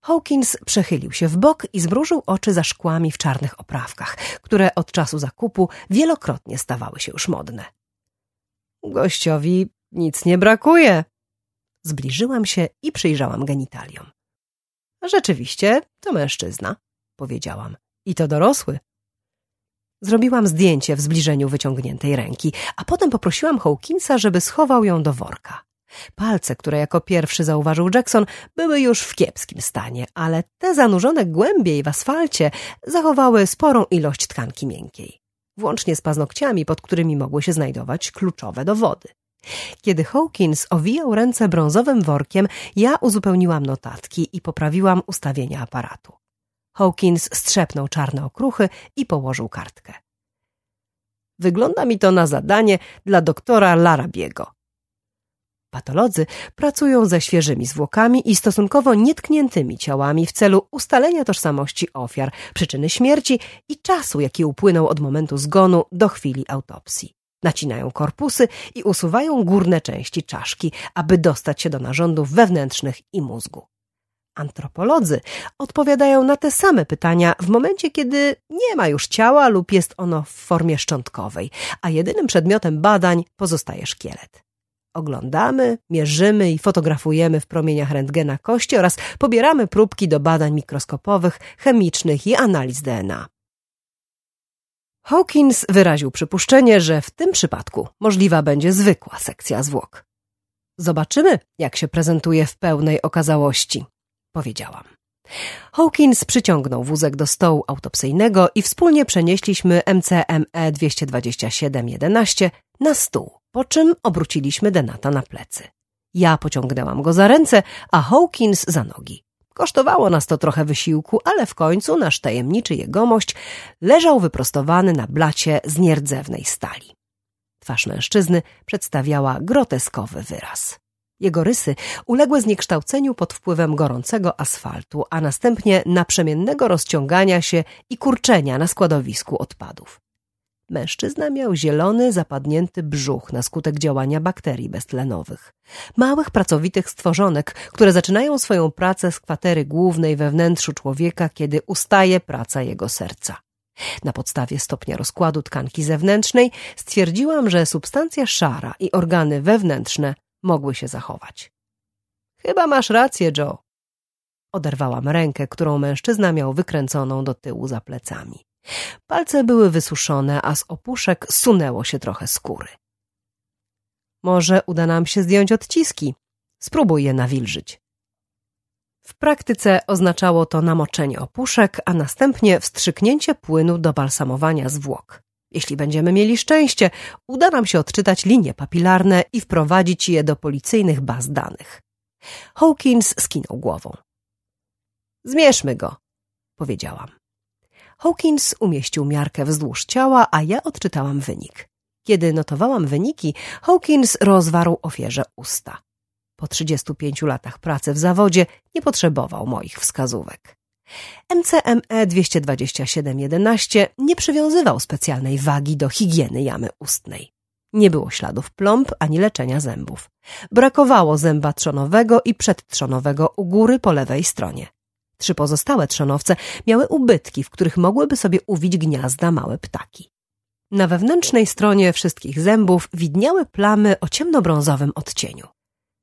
Hawkins przechylił się w bok i zmrużył oczy za szkłami w czarnych oprawkach, które od czasu zakupu wielokrotnie stawały się już modne. Gościowi nic nie brakuje. Zbliżyłam się i przyjrzałam genitaliom. Rzeczywiście, to mężczyzna, powiedziałam. I to dorosły. Zrobiłam zdjęcie w zbliżeniu wyciągniętej ręki, a potem poprosiłam Hawkinsa, żeby schował ją do worka. Palce, które jako pierwszy zauważył Jackson, były już w kiepskim stanie, ale te zanurzone głębiej w asfalcie zachowały sporą ilość tkanki miękkiej, włącznie z paznokciami, pod którymi mogły się znajdować kluczowe dowody. Kiedy Hawkins owijał ręce brązowym workiem, ja uzupełniłam notatki i poprawiłam ustawienia aparatu. Hawkins strzepnął czarne okruchy i położył kartkę. Wygląda mi to na zadanie dla doktora Larabiego. Patolodzy pracują ze świeżymi zwłokami i stosunkowo nietkniętymi ciałami w celu ustalenia tożsamości ofiar, przyczyny śmierci i czasu, jaki upłynął od momentu zgonu do chwili autopsji. Nacinają korpusy i usuwają górne części czaszki, aby dostać się do narządów wewnętrznych i mózgu. Antropolodzy odpowiadają na te same pytania w momencie, kiedy nie ma już ciała lub jest ono w formie szczątkowej, a jedynym przedmiotem badań pozostaje szkielet. Oglądamy, mierzymy i fotografujemy w promieniach rentgena kości oraz pobieramy próbki do badań mikroskopowych, chemicznych i analiz DNA. Hawkins wyraził przypuszczenie, że w tym przypadku możliwa będzie zwykła sekcja zwłok. Zobaczymy, jak się prezentuje w pełnej okazałości, powiedziałam. Hawkins przyciągnął wózek do stołu autopsyjnego i wspólnie przenieśliśmy MCME 22711 na stół, po czym obróciliśmy Denata na plecy. Ja pociągnęłam go za ręce, a Hawkins za nogi. Kosztowało nas to trochę wysiłku, ale w końcu nasz tajemniczy jegomość leżał wyprostowany na blacie z nierdzewnej stali. Twarz mężczyzny przedstawiała groteskowy wyraz. Jego rysy uległy zniekształceniu pod wpływem gorącego asfaltu, a następnie naprzemiennego rozciągania się i kurczenia na składowisku odpadów. Mężczyzna miał zielony, zapadnięty brzuch na skutek działania bakterii beztlenowych. Małych, pracowitych stworzonek, które zaczynają swoją pracę z kwatery głównej we wnętrzu człowieka, kiedy ustaje praca jego serca. Na podstawie stopnia rozkładu tkanki zewnętrznej stwierdziłam, że substancja szara i organy wewnętrzne mogły się zachować. Chyba masz rację, Joe. Oderwałam rękę, którą mężczyzna miał wykręconą do tyłu za plecami. Palce były wysuszone, a z opuszek sunęło się trochę skóry. Może uda nam się zdjąć odciski. Spróbuj je nawilżyć. W praktyce oznaczało to namoczenie opuszek, a następnie wstrzyknięcie płynu do balsamowania zwłok. Jeśli będziemy mieli szczęście, uda nam się odczytać linie papilarne i wprowadzić je do policyjnych baz danych. Hawkins skinął głową. Zmierzmy go, powiedziałam. Hawkins umieścił miarkę wzdłuż ciała, a ja odczytałam wynik. Kiedy notowałam wyniki, Hawkins rozwarł ofierze usta. Po 35 latach pracy w zawodzie nie potrzebował moich wskazówek. MCME 22711 nie przywiązywał specjalnej wagi do higieny jamy ustnej. Nie było śladów plomb ani leczenia zębów. Brakowało zęba trzonowego i przedtrzonowego u góry po lewej stronie. 3 pozostałe trzonowce miały ubytki, w których mogłyby sobie uwić gniazda małe ptaki. Na wewnętrznej stronie wszystkich zębów widniały plamy o ciemnobrązowym odcieniu.